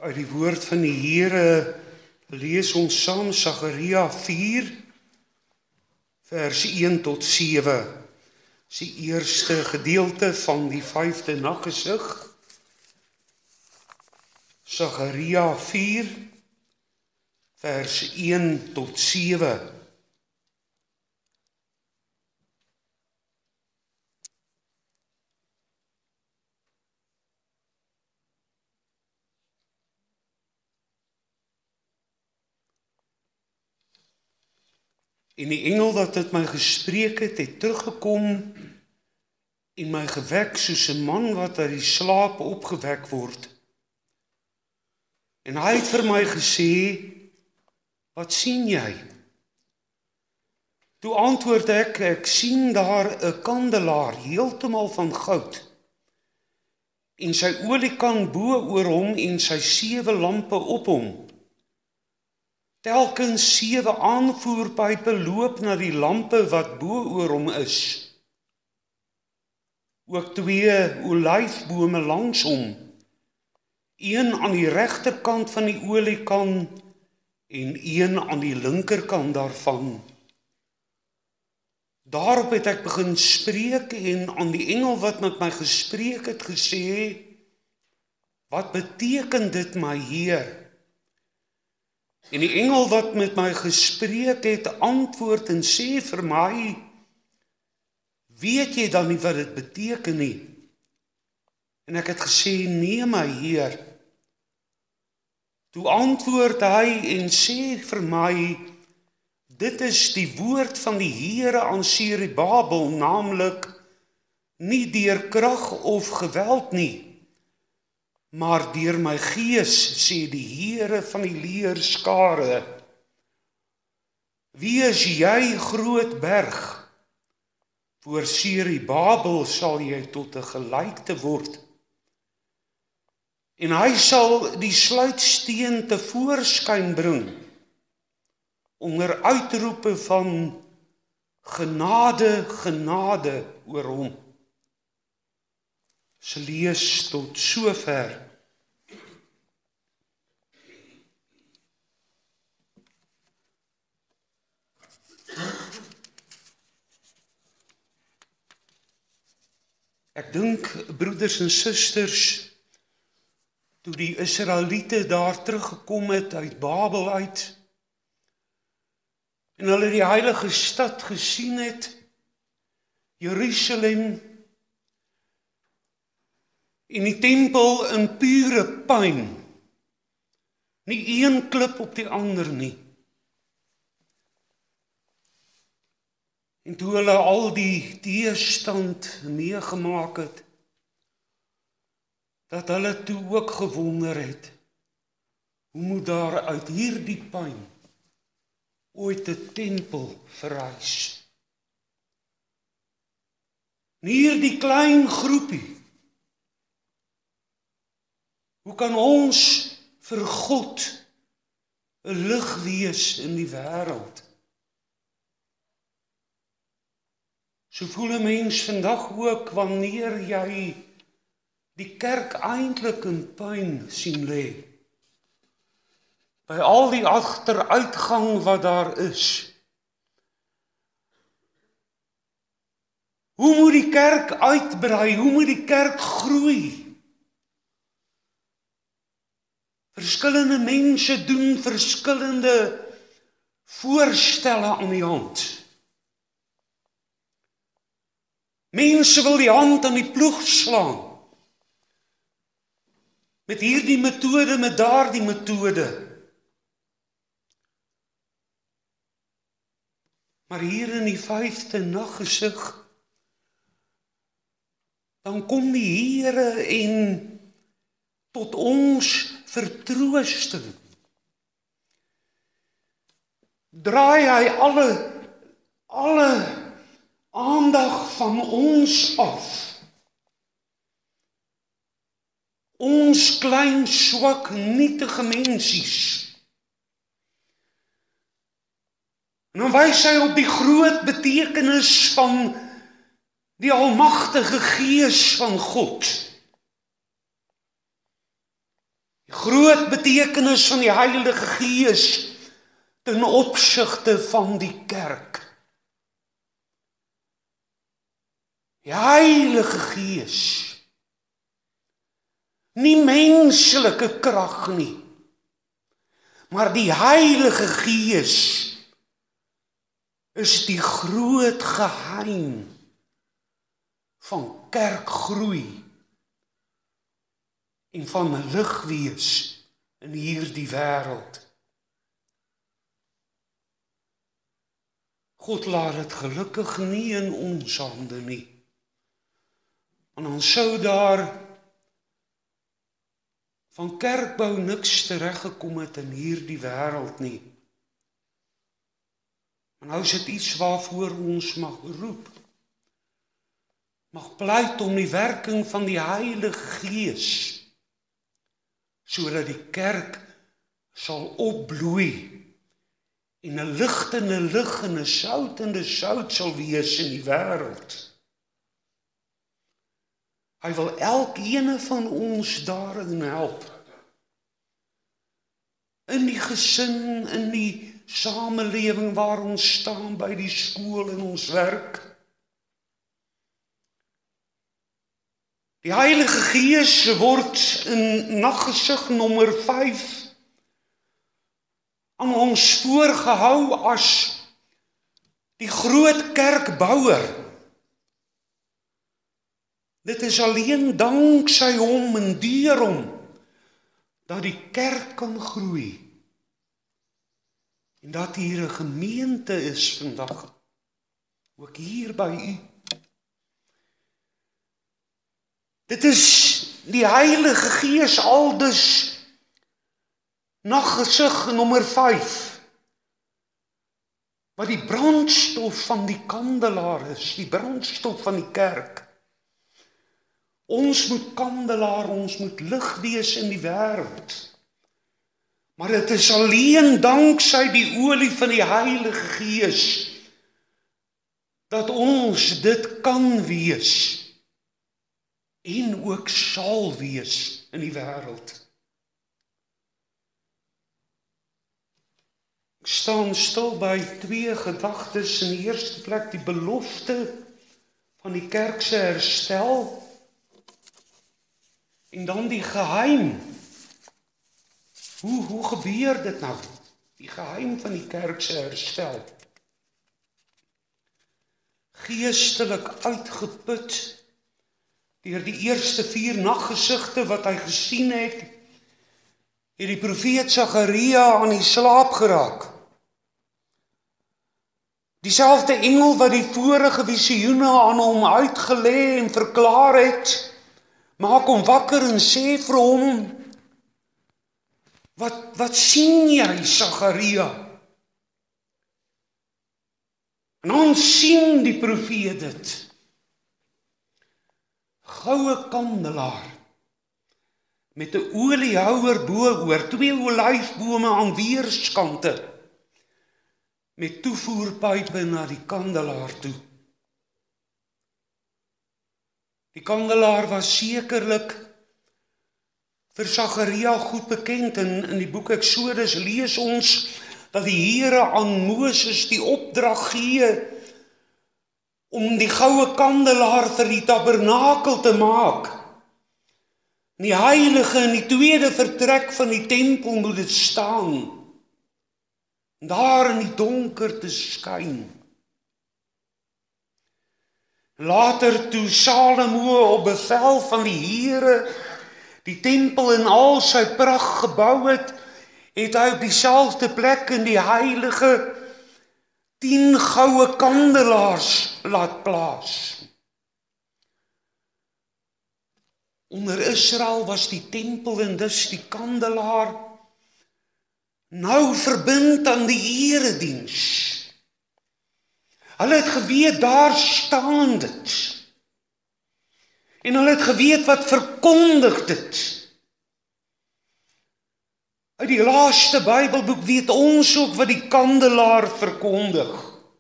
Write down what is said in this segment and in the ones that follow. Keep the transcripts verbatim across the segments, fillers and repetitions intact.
Uit die woord van die Here lees ons saam Sagaria vier, vers een tot sewe. Dis die eerste gedeelte van die vyfde naggesig. Sagaria vier, vers een tot sewe. En die engel wat met my gespreek het, het teruggekom en my gewek soos 'n man wat uit die slaap opgewek word. En hy het vir my gesê, wat sien jy? Toe antwoord ek, ek sien daar 'n kandelaar, heeltemal van goud, en sy oliekan bo oor hom en sy sewe lampe op hom. Telkens sewe aanvoerpype loop na die lampe wat bo oor hom is. Ook twee olyfbome langs hom, een aan die regterkant van die oliekan en een aan die linkerkant daarvan. Daarop het ek begin spreek en aan die engel wat met my gespreek het gesê, wat beteken dit, my Heer? En die engel wat met my gespreek het, antwoord en sê vir my, weet jy dan nie wat dit beteken nie? En ek het gesê, nee my Heer. Toe antwoord hy en sê vir my, dit is die woord van die Here aan Serubabel, naamlik nie deur krag of geweld nie, maar deur my gees, sê die Here van die leerskare. Wie is jy, groot berg? Voor Serubabel sal jy tot 'n gelykte word. En hy sal die sluitsteen tevoorskyn bring, onder uitroepe van genade, genade oor hom. Se lees tot sover. Ek dink, broeders en susters, toe die Israeliete daar teruggekom het uit Babel uit, en hulle die heilige stad gesien het, Jerusalem, en die tempel in pure puin, nie een klip op die ander nie. En toe hulle al die teëstand meegemaak het, dat hulle toe ook gewonder het, hoe moet daar uit hierdie puin ooit 'n tempel verrys? En hierdie klein groepie, hoe kan ons vir God 'n lig wees in die wêreld? So voel 'n mens vandag ook wanneer jy die kerk eintlik in puin sien lê. By al die agteruitgang wat daar is. Hoe moet die kerk uitbrei? Hoe moet die kerk groei? Verskillende mense doen verskillende voorstelle aan die hand. Mense wil die hand aan die ploeg slaan. Met hierdie metode, met daardie metode. Maar hier in die vyfde naggesig, dan kom die Here en tot ons vertroosting. Draai hy alle, alle aandag van ons af. Ons klein, swak, nietige mensies. En dan wys hy op die groot betekenis van die almagtige Gees van God. Die groot betekenis van die Heilige Gees ten opsigte van die kerk. Die Heilige Gees, nie menslike krag nie, maar die Heilige Gees is die groot geheim van kerkgroei en van 'n lig wees in hierdie wêreld. God laat dit gelukkig nie in ons hande nie. En ons sou daar van kerkbou niks tereggekom het in hierdie wêreld nie. En nou is dit iets waarvoor ons mag roep. Mag pleit om die werking van die Heilige Gees, sodat die kerk sal opbloei en 'n ligtende lig en 'n soutende sout sal wees in die wêreld. Hy wil elkeen van ons daarin help. In die gesin, in die samelewing waar ons staan, by die skool en ons werk. Die Heilige Gees word in naggesig nommer vyf aan ons voorgehou as die groot kerkbouer. Dit is alleen danksy hom en deur hom dat die kerk kan groei. En dat hier 'n gemeente is vandag, ook hier by u. Dit is die Heilige Gees aldus naggesig nommer vyf, wat die brandstof van die kandelaar is, die brandstof van die kerk. Ons moet kandelaar, ons moet lig wees in die wêreld. Maar dit is alleen danksy die olie van die Heilige Gees dat ons dit kan wees en ook sal wees in die wêreld. Ek staan stil by twee gedagtes. In die eerste plek die belofte van die kerk se herstel en dan die geheim. Hoe, hoe gebeur dit nou? Die geheim van die kerk se herstel. Geestelik uitgeput deur die eerste vier naggesigte wat hy gesien het, het die profeet Sagaria aan die slaap geraak. Dieselfde engel wat die vorige visioene aan hom uitgelê en verklaar het, maak hom wakker en sê vir hom, Wat, wat sien jy, Sagaria? En ons sien die profeet dit. Goue kandelaar, met 'n oliehouer bo-oor, twee olyfbome aan weerskante, met toevoerpype na die kandelaar toe. Die kandelaar was sekerlik vir Sagaria goed bekend. In, in die boek Eksodus lees ons dat die Here aan Moses die opdrag gee om die goue kandelaar vir die tabernakel te maak. In die heilige in die tweede vertrek van die tempel moet dit staan. En daar in die donker te skyn. Later toe Salomo op bevel van die Here die tempel in al sy pragt gebou het, het hy op dieselfde plek in die heilige tien goue kandelaars laat plaas. Onder Israel was die tempel en dus die kandelaar nou verbind aan die erediens. Hulle het geweet, daar staan dit. En hulle het geweet wat verkondig dit. Uit die laaste Bybelboek weet ons ook wat die kandelaar verkondig.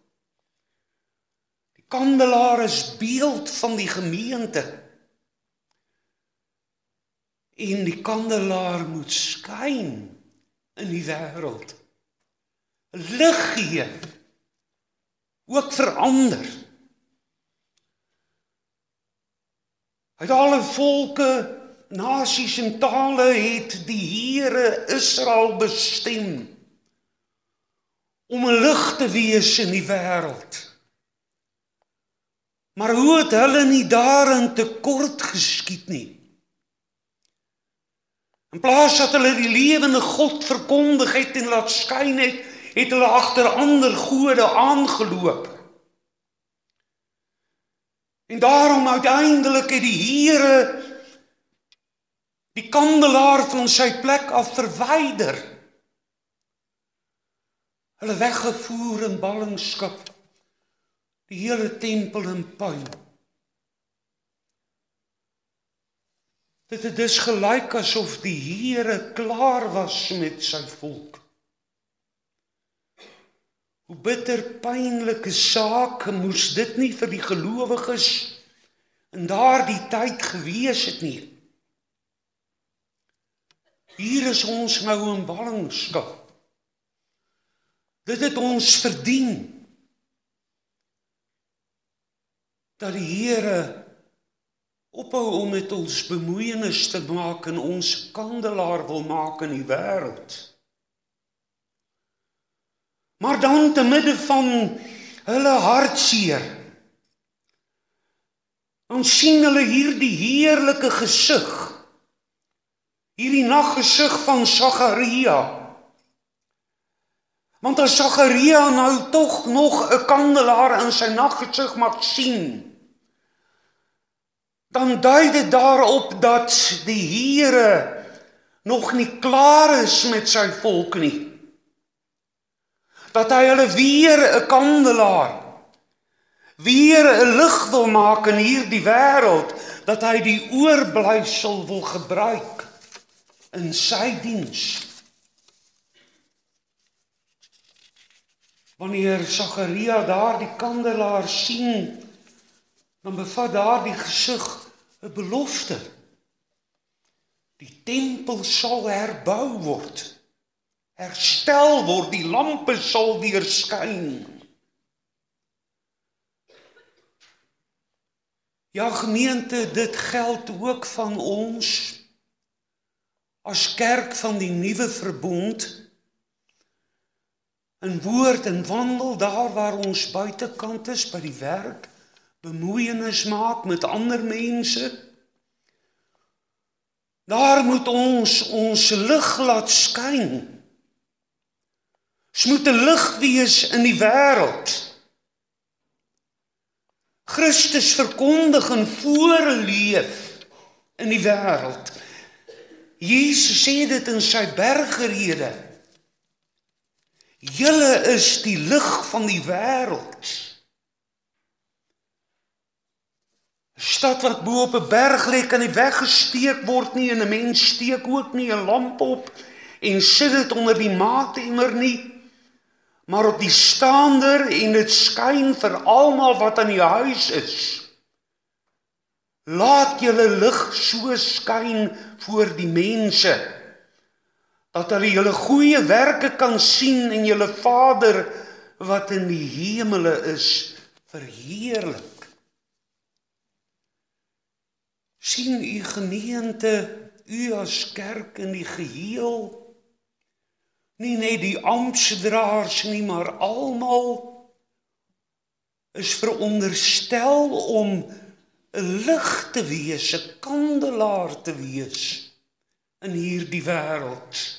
Die kandelaar is beeld van die gemeente. En die kandelaar moet skyn in die wêreld. Lig gee, ook verander. Uit alle volke, nasies en tale het die Here Israel bestem om 'n lig te wees in die wêreld. Maar hoe het hulle nie daarin tekort geskiet nie? In plaas dat hulle die lewende God verkondig het en laat skyn het, het hulle agter ander gode aangeloop. En daarom uiteindelik het die Here die kandelaar van sy plek af verwyder. Hulle weggevoer in ballingskap, die hele tempel in puin. Dit het dus gelyk asof die Here klaar was met sy volk. Hoe bitter pynlike saak moes dit nie vir die gelowiges in daardie tyd gewees het nie. Hier is ons nou in ballingskap. Dit het ons verdien, dat die Here ophou om met ons bemoeienis te maak en ons kandelaar wil maak in die wêreld. Maar dan te midde van hulle hartseer, dan sien hulle hier die heerlike gesig, hierdie naggesig van Sagaria. Want as Sagaria nou tog nog 'n kandelaar in sy naggesig mag sien, dan dui dit daarop dat die Here nog nie klaar is met sy volk nie. Dat hy hulle weer 'n kandelaar, weer 'n lig wil maak in hierdie wêreld, dat hy die oorblyfsel wil gebruik in sy diens. Wanneer Sagaria daar die kandelaar sien, dan bevat daar die gesig 'n belofte. Die tempel sal herbou word, herstel word, die lampe sal weer skyn. Ja, gemeente, dit geld ook van ons as kerk van die nuwe verbond, in woord en wandel daar waar ons buitekant is, by die werk, bemoeienis maak met ander mense. Daar moet ons ons lig laat skyn. Ons moet 'n lig wees in die wêreld. Christus verkondig en voorleef in die wêreld. Jesus sê dit in sy bergrede. Julle is die lig van die wêreld. 'n Stad wat bo op 'n berg lê kan nie weggesteek word nie, en 'n mens steek ook nie 'n lamp op en sit dit onder die maatemmer nie, maar op die staander, en dit skyn vir almal wat aan die huis is. Laat julle lig so skyn voor die mense, dat hulle julle goeie werke kan sien en julle Vader wat in die hemele is verheerlik. Sien u gemeente, u as kerk in die geheel, nie net die amptsdraers nie, maar almal is veronderstel om 'n lig te wees, 'n kandelaar te wees in hierdie wêreld.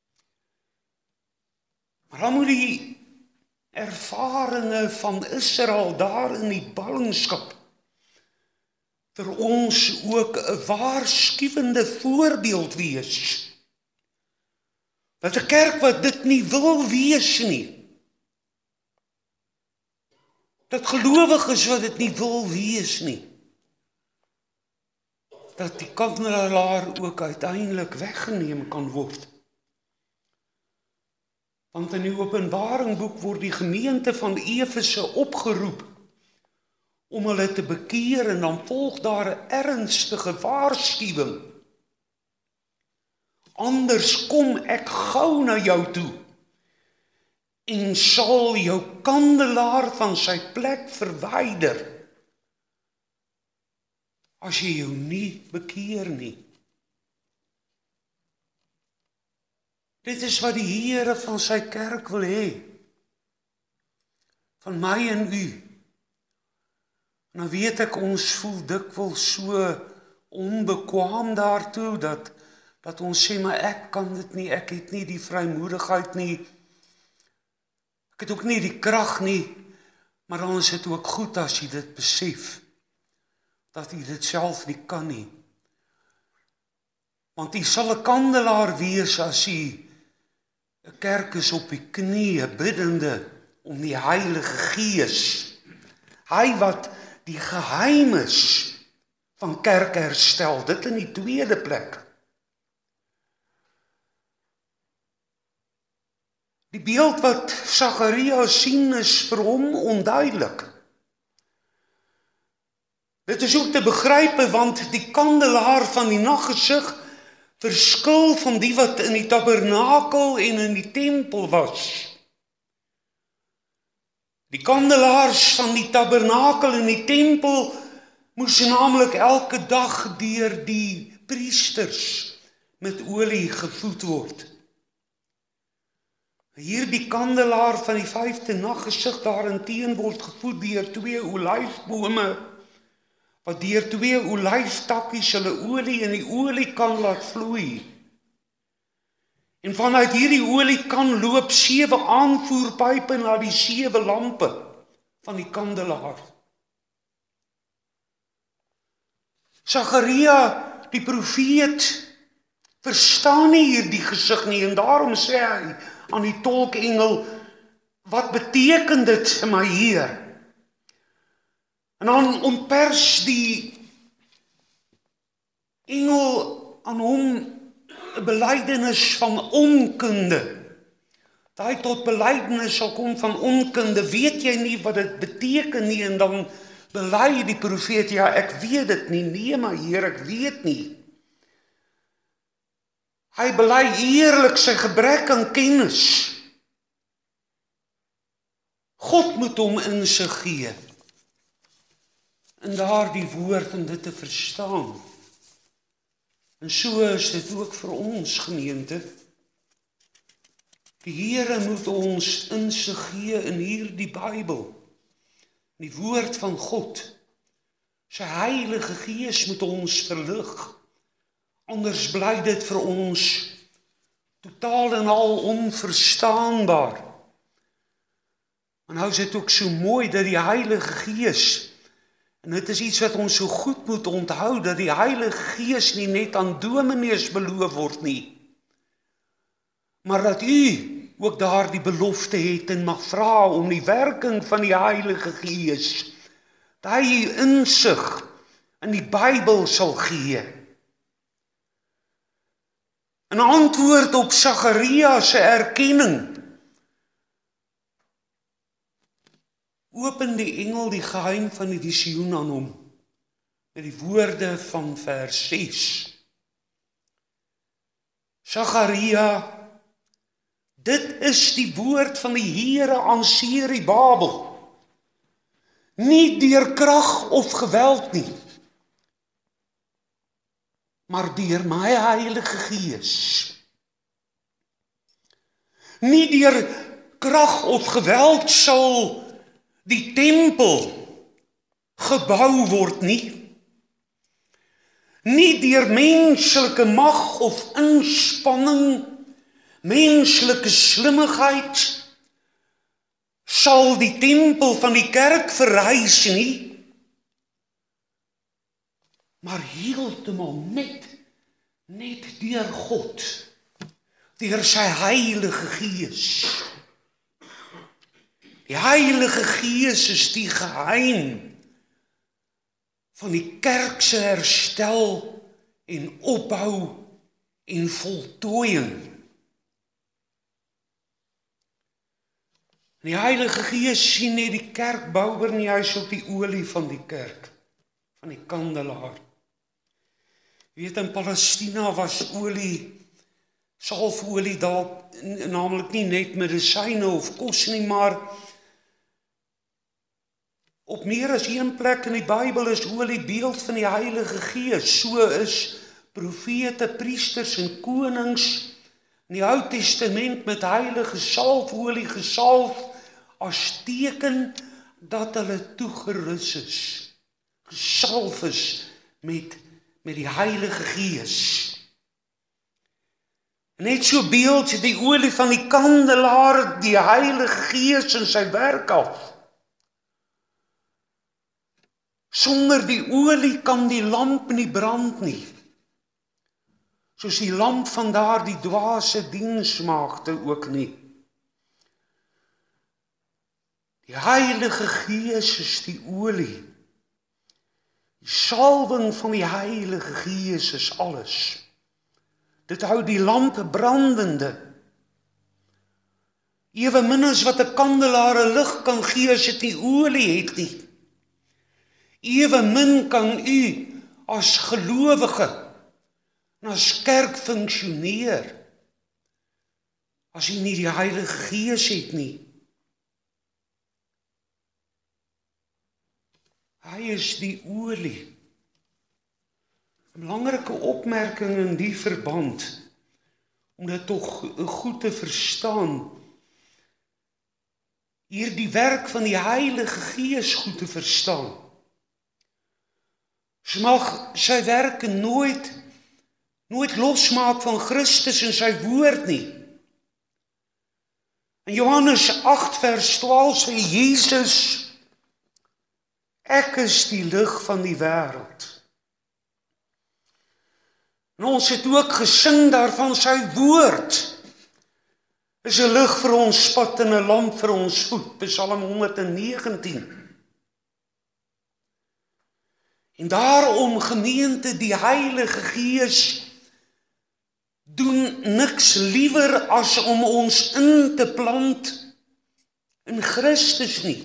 Maar dan moet die ervarings van Israel daar in die ballingskap vir ons ook 'n waarskuwende voorbeeld wees. Dat 'n kerk wat dit nie wil wees nie, dat gelowiges wat dit nie wil wees nie, dat die kandelaar ook uiteindelik weggeneem kan word. Want in die Openbaringboek word die gemeente van Efese opgeroep om hulle te bekeer, en dan volg daar 'n ernstige waarskuwing. anders kom ek gou na jou toe en sal jou kandelaar van sy plek verwyder, as jy jou nie bekeer nie. Dit is wat die Here van sy kerk wil hê, van my en u. En dan weet ek, ons voel dikwels so onbekwaam daartoe, dat, dat ons sê, maar ek kan dit nie, ek het nie die vrymoedigheid nie, ek het ook nie die krag nie, maar dan is dit ook goed as jy dit besef, dat jy dit self nie kan nie. Want jy sal 'n kandelaar wees as jy 'n kerk is op die knieë, biddende om die Heilige Gees, hy wat die geheimes van kerk herstel, dit in die tweede plek. Die beeld wat Sagaria sien is vir hom onduidelik. Dit is ook te begrype, want die kandelaar van die naggesig verskil van die wat in die tabernakel en in die tempel was. Die kandelaars van die tabernakel en die tempel moes naamlik elke dag deur die priesters met olie gevoed word. Hierdie kandelaar van die vyfde naggesig daarenteen word gevoed deur twee olyfbome, wat deur twee olyftakkies hulle olie in die olie kan laat vloei. En vanuit hierdie olie kan loop sewe aanvoerpype na die sewe lampe van die kandelaar. Sagaria, die profeet, verstaan nie hierdie gesig nie, en daarom sê hy aan die tolkengel, wat beteken dit, my Heer? En dan ontpers die engel aan hom 'n belydenis van onkunde. Dat hy tot belydenis sal kom van onkunde, weet jy nie wat dit beteken nie, en dan bely die profeet, ja, ek weet dit nie, nee my Heer, ek weet nie. Hy bely eerlik sy gebrek aan kennis. God moet hom insig gee in daardie woord om dit te verstaan. En so is dit ook vir ons, gemeente. Die Here moet ons insig gee in hierdie Bybel, die woord van God. Sy Heilige Gees moet ons verlig, anders bly dit vir ons totaal en al onverstaanbaar. En nou is dit ook so mooi dat die Heilige Gees, en dit is iets wat ons so goed moet onthou, dat die Heilige Gees nie net aan dominees beloof word nie, maar dat u ook daar die belofte het en mag vra om die werking van die Heilige Gees, dat hy insig in die Bybel sal gee. In antwoord op Sagaria se erkenning, open die engel die geheim van die visioen aan hom, met die woorde van vers ses. Sagaria, dit is die woord van die Here aan Serubabel, nie deur krag of geweld nie, maar deur my Heilige Gees. Nie deur krag of geweld sal die tempel gebou word nie. Nie deur menslike mag of inspanning, menslike slimmigheid, sal die tempel van die kerk verrys nie, maar heeltemal net, net deur God, deur sy Heilige Gees. Die Heilige Gees is die geheim van die kerk se herstel en opbou en voltooiing. Die Heilige Gees sien nie die kerkbouer nie, hy is op die olie van die kerk, van die kandelaar. Jy weet, in Palestina was olie salfolie dalk naamlik nie net medisyne of kos nie, maar op meer as een plek in die Bybel is olie beeld van die Heilige Gees. So is profete, priesters en konings in die Ou Testament met heilige salfolie gesalf as teken dat hulle toegerus is, gesalf is met, met die Heilige Gees. Net so beeld die olie van die kandelaar die Heilige Gees in sy werk af. Sonder die olie kan die lamp nie brand nie. Soos die lamp van daar die dwaase diensmaagde ook nie. Die Heilige Gees is die olie. Die salwing van die Heilige Gees is alles. Dit hou die lamp brandende. Ewenmin as wat 'n kandelaar 'n lig kan gee as dit nie olie het nie. Ewenmin kan u as gelowige en as kerk funksioneer as u nie die Heilige Gees het nie. Hy is die olie. 'n Belangrike opmerking in die verband, om dit tog goed te verstaan, hier die werk van die Heilige Gees goed te verstaan. Sy mag sy werke nooit, nooit losmaak van Christus en sy woord nie. In Johannes agt vers twaalf sê Jesus, ek is die lig van die wêreld. En ons het ook gesing daarvan, sy woord is 'n lig vir ons pad en 'n lamp vir ons voet, Psalm honderd negentien. En daarom, gemeente, die Heilige Gees doen niks liewer as om ons in te plant in Christus nie.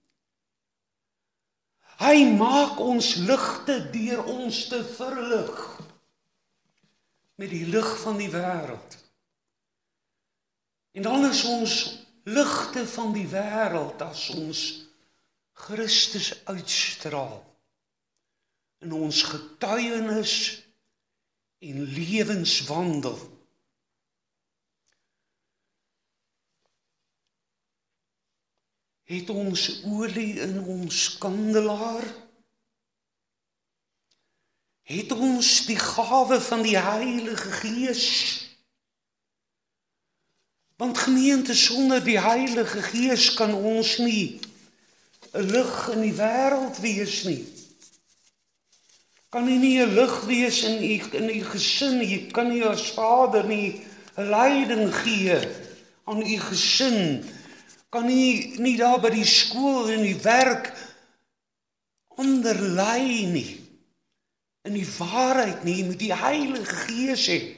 Hy maak ons ligte deur ons te verlig met die lig van die wêreld. En dan is ons ligte van die wêreld as ons Christus uitstraal in ons getuienis en lewenswandel. Het ons olie in ons kandelaar? Het ons die gawe van die Heilige Gees? Want gemeente, sonder die Heilige Gees kan ons nie 'n lig in die wêreld wees nie. Kan u nie 'n lig wees in u in u gesin nie. Jy kan nie as vader nie 'n leiding gee aan u gesin. Kan u nie daar by die skool en die werk ander lei nie. In die waarheid nie, jy moet die Heilige Gees hê.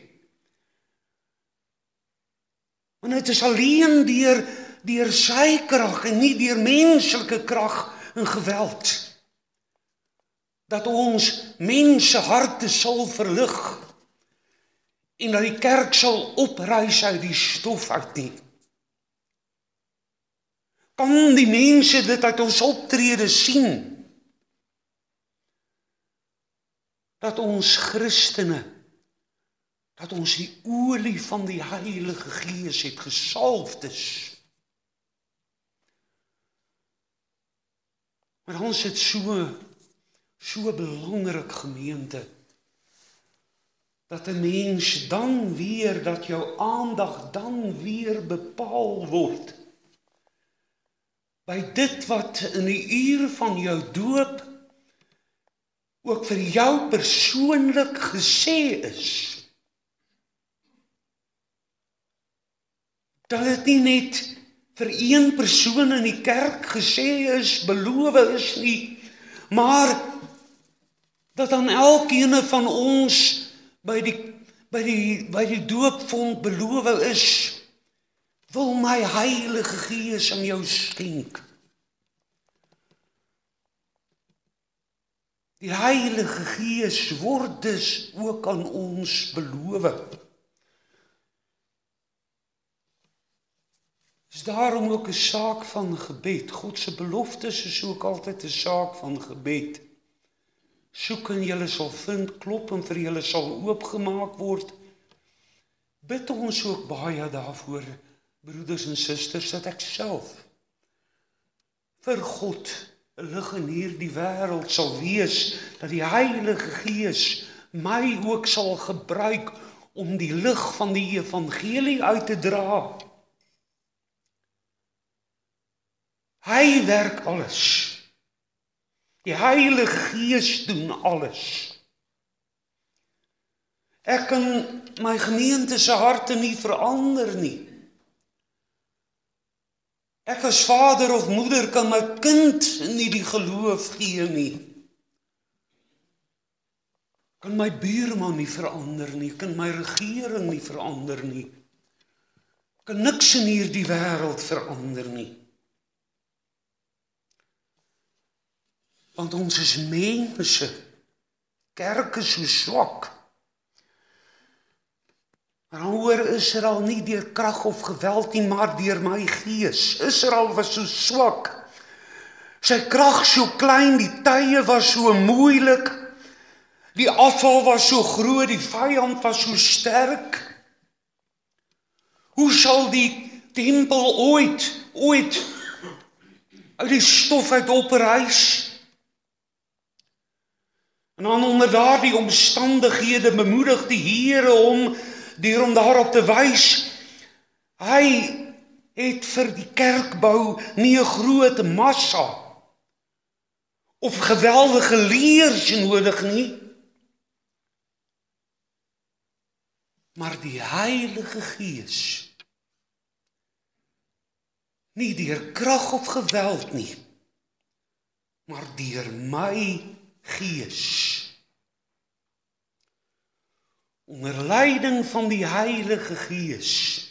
Want dit is alleen deur deur sy krag en nie deur menslike krag en geweld dat ons mense harte sal verlig en dat die kerk sal oprys uit die stof uit nie. Kan die mense dit uit ons optrede sien? Dat ons Christene, dat ons die olie van die Heilige Gees het gesalfd is. Maar ons het so, so belangrik, gemeente, dat 'n mens dan weer, dat jou aandag dan weer bepaal word by dit wat in die uur van jou doop ook vir jou persoonlik gesê is. Dat dit nie net vir een persoon in die kerk gesê is, beloof is nie, maar dat aan elkeen van ons by die, by die, by die doopvond beloof is, wil my Heilige Gees aan jou skenk. Die Heilige Gees word dus ook aan ons beloof. Is daarom ook 'n saak van gebed. God se beloftes is ook altyd 'n saak van gebed. Soek en julle sal vind, klop en vir julle sal oopgemaak word. Bid ons ook baie daarvoor, broeders en susters, dat ek self vir God 'n lig in hierdie wêreld sal wees, dat die Heilige Gees my ook sal gebruik om die lig van die evangelie uit te dra. Hy werk alles. Die Heilige Gees doen alles. Ek kan my gemeente se harte nie verander nie. Ek as vader of moeder kan my kind nie die geloof gee nie. Kan my buurman nie verander nie, kan my regering nie verander nie. Kan niks in hierdie wêreld verander nie. Want ons is mense. Kerk is so swak. Maar dan hoor Israel nie deur krag of geweld nie, maar deur my gees. Israel was so swak. Sy krag so klein, die tye was so moeilik. Die afval was so groot, die vyand was so sterk. Hoe sal die tempel ooit, ooit uit die stof uit oprys? En dan onder daardie omstandighede bemoedig die Here hom deur hom daarop te wys. Hy het vir die kerkbou nie 'n groot massa of geweldige leers nodig nie, maar die Heilige Gees. Nie deur krag of geweld nie, maar deur my Gees. Onder leiding van die Heilige Gees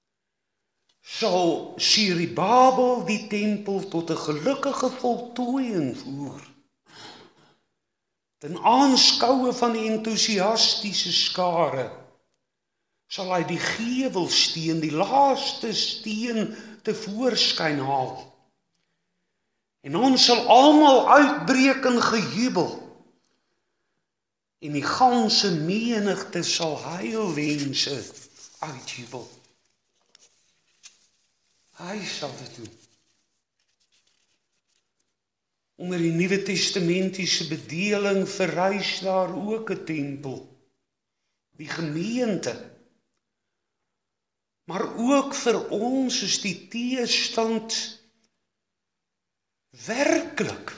sal Serubabel die tempel tot 'n gelukkige voltooiing voer. Ten aanskoue van die entoesiastiese skare sal hy die gewelsteen, die laaste steen tevoorskyn haal. En ons sal almal uitbreek in gejubel. En die ganse menigte sal heilwense uitjubel. Hy sal dit doen. Onder die Nuwe Testamentiese bedeling verrys daar ook 'n tempel. Die gemeente. Maar ook vir ons is die teestand werklik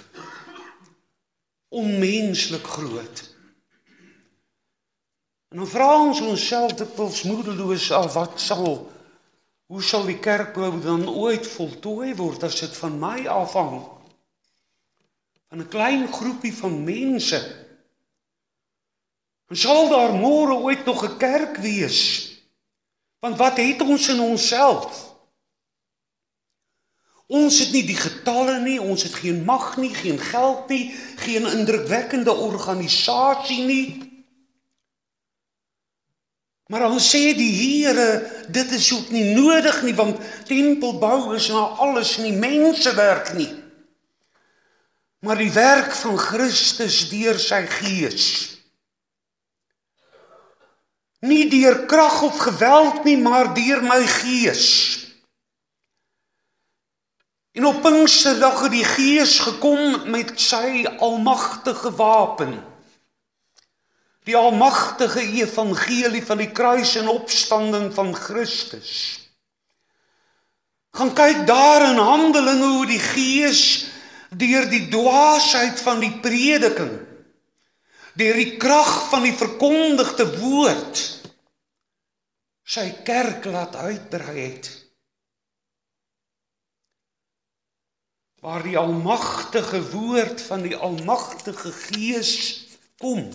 onmenslik groot. En dan vra ons onsself dikwels moedeloos af, wat sal, hoe sal die kerkbou dan ooit voltooi word as dit van my afhang? Van 'n klein groepie van mense. En sal daar môre ooit nog 'n kerk wees? Want wat het ons in onsself? Ons het nie die getalle nie, ons het geen mag nie, geen geld nie, geen indrukwekkende organisasie nie. Maar dan sê die Here, dit is ook nie nodig nie, want tempelbou is nou alles nie mensewerk nie. Maar die werk van Christus deur sy Gees. Nie deur krag of geweld nie, maar deur my Gees. En op Pinksterdag het die Gees gekom met sy almagtige wapen. Die almagtige evangelie van die kruis en opstanding van Christus. Gaan kyk daar in Handelinge hoe die Gees deur die dwaasheid van die prediking, deur die krag van die verkondigde woord, sy kerk laat uitbrei het. Waar die almagtige woord van die almagtige Gees kom.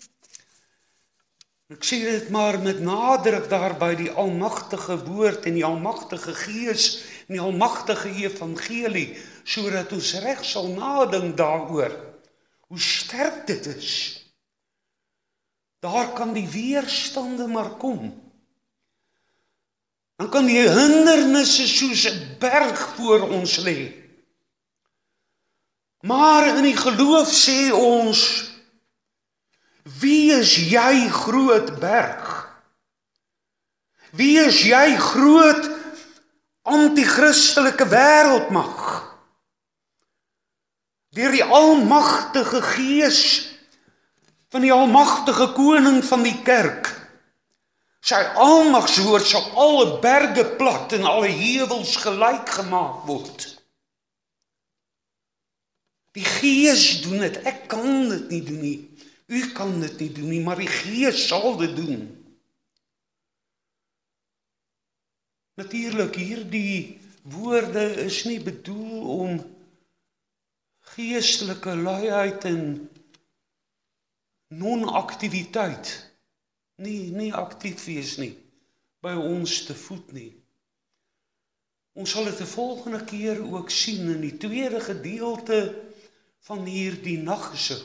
Ek sê dit maar met nadruk daar by die almagtige woord en die almagtige Gees en die almagtige evangelie, sodat ons reg sal nadink daaroor, hoe sterk dit is. Daar kan die weerstande maar kom. dan kan die hindernisse soos 'n berg voor ons lê. Maar in die geloof sê ons, wie is jy groot berg? Wie is jy groot anti-christelike wêreldmag? Deur die almagtige Gees van die almagtige koning van die kerk, sy almagswoord sal alle berge plat en alle heuwels gelyk gemaak word. Die Gees doen dit, ek kan dit nie doen nie, u kan dit nie doen nie, maar die Gees sal dit doen. Natuurlik, hierdie woorde is nie bedoel om geestelike luiheid en non-aktiwiteit, nie, nie actief wees nie, by ons te voet nie. Ons sal dit die volgende keer ook sien in die tweede gedeelte van hierdie naggesig,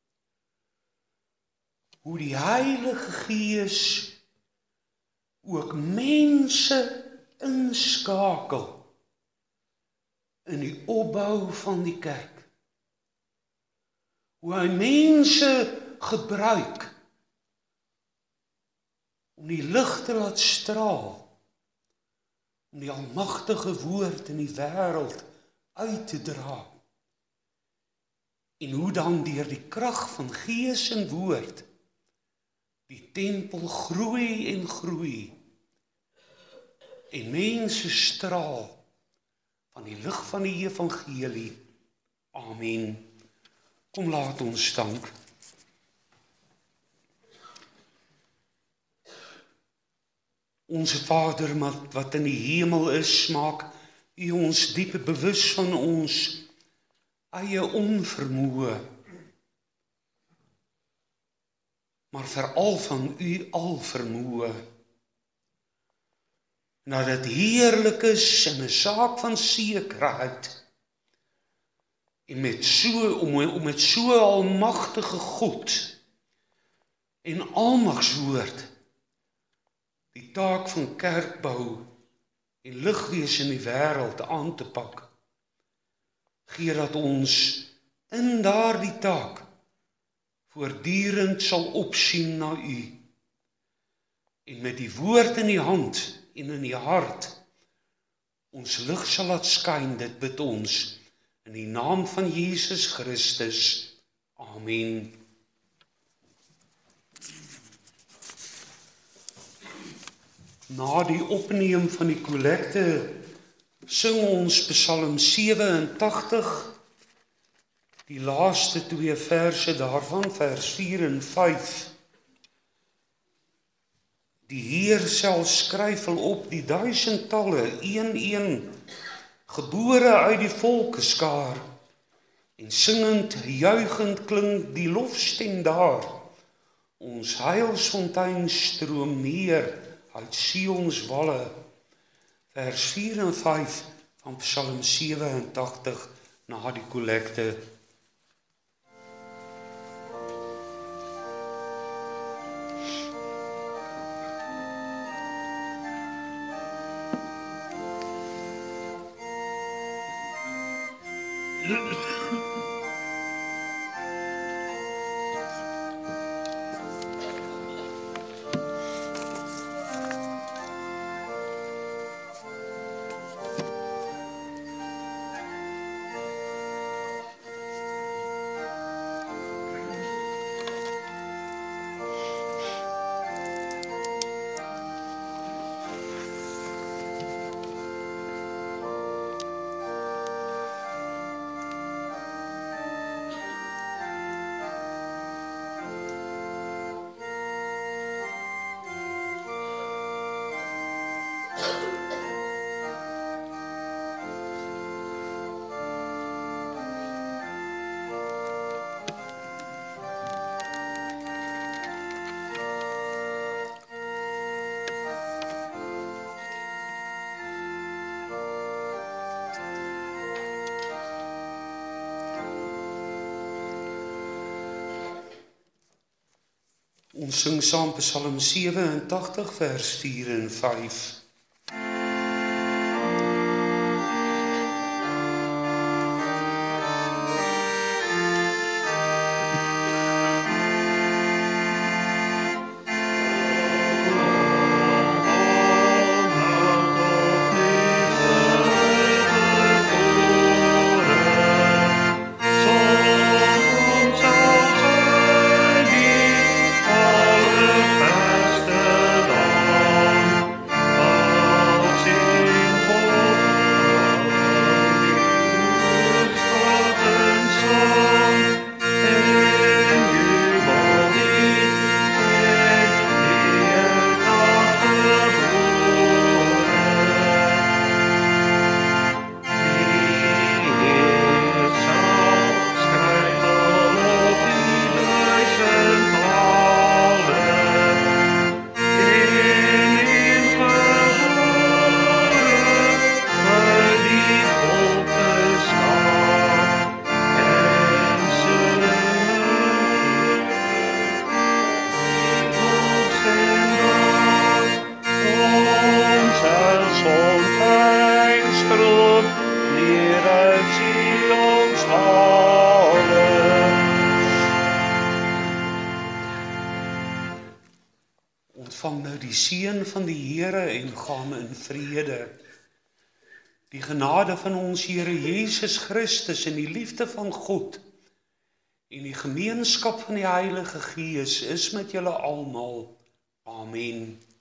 hoe die Heilige Gees ook mense inskakel in die opbou van die kerk. Hoe hy mense gebruik om die lig te laat straal, om die almagtige woord in die wêreld uit te dra. En hoe dan deur die krag van Gees en woord die tempel groei en groei en mense straal van die lig van die evangelie. Amen. Kom laat ons dank. Onse Vader wat in die hemel is, maak U ons diep bewus van ons eie onvermoë, maar veral van U alvermoë. Dat dit heerlik is en 'n saak van sekerheid, en met so, om, om met so almagtige God en almagswoord die taak van kerkbou en ligwees in die wêreld aan te pak, gee dat ons in daardie taak voortdurend sal opsien na U, en met die woord in die hand en in die hart ons lig sal laat skyn. Dit bid ons in die naam van Jesus Christus. Amen. Na die opneem van die kollekte sing ons Psalm sewe-en-tagtig, die laaste twee verse daarvan, vers vier en vyf. Die Heer self skryf al op die duisendtalle, een een, gebore uit die volkeskaar, en singend, juichend klink die lofstem daar. Ons heilsfontein stroom neer uit Sions walle. Vers vier en vyf van Psalm sewe-en-tagtig na die kollekte. Ons sing saam Psalm sewe-en-tagtig vers vier en vyf. die seën van die Here en gaan in vrede. Die genade van ons Here Jesus Christus en die liefde van God en die gemeenskap van die Heilige Gees is met julle almal. Amen.